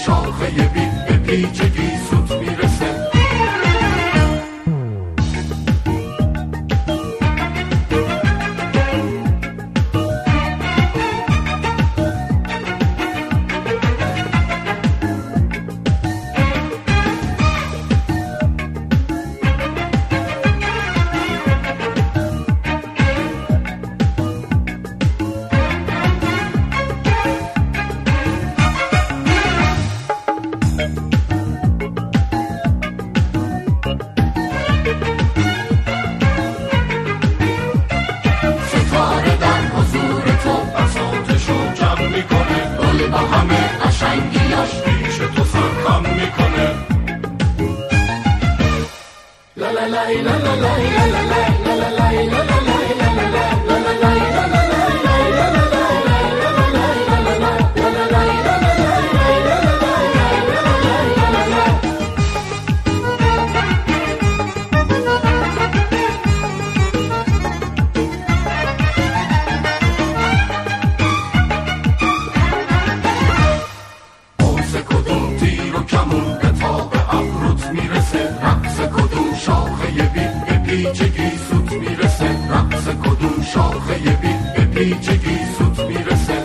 شاخه بید به پیچگی سوت میرسه. با همه قشنگیاش پیش تو سرخم میکنه. لا لا لا لا لا لا لا لا لا لا لا پیچگی سوت میرسه. رقص کدوم شاخه بید به پیچگی سوت میرسه.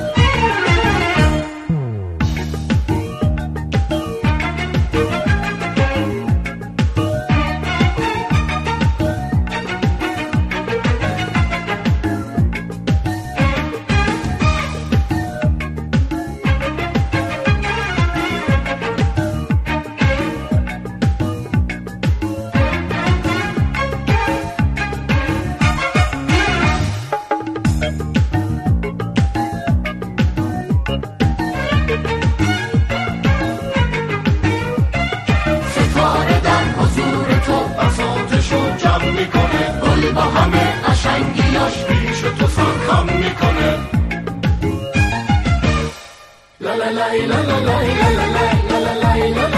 با همه قشنگیاش پیش تو سرخم میکنه. لا لا لا لا لا لا لا لا لا لا لا لا